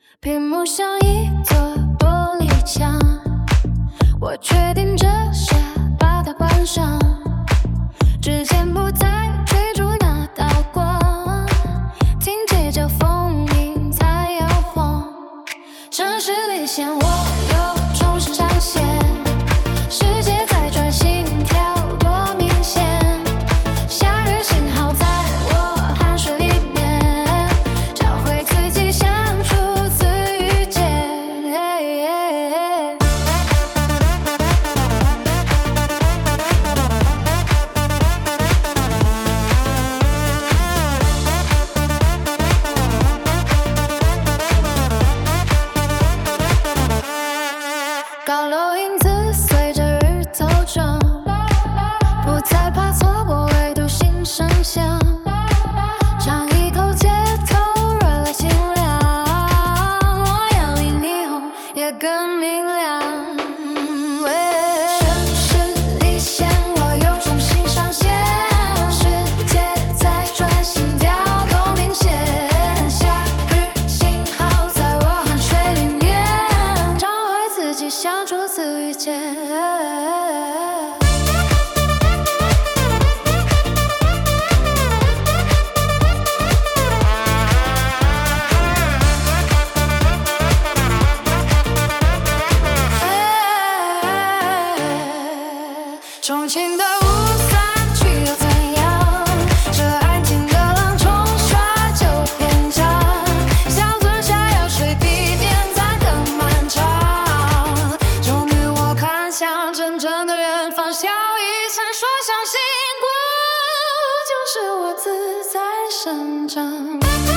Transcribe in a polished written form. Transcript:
屏幕像一座玻璃墙，我决定这下把它关上，指尖不再追逐那道光，听街角风铃在摇晃，城市里线我又重新上线，世界在转，心跳多明显，夏日信号在我汗水里面，找回自己，像初次遇见。高楼影子随着日头转，不再怕错过唯独心声响，尝一口街头热辣清凉，我眼里霓虹也更明亮。城市里线我又重新上线，世界在转，心跳多明显，夏日信号在我汗水里面，找回自己，像初次遇见。重庆的雾散去又怎样？这安静的浪冲刷就偏强，想吞下药水比点赞更漫长。终于我看向真正的远方，笑意闪烁像星光，就是我自在生长。